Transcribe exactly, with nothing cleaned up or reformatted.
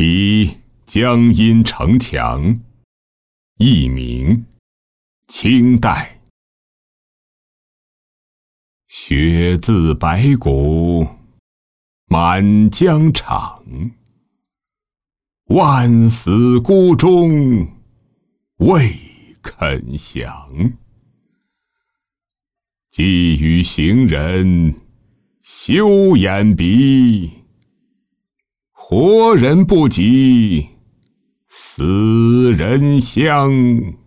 题江阴城墙，佚名，清代。雪自白骨满疆场，万死孤忠未肯降。寄予行人休掩鼻，活人不及死人香。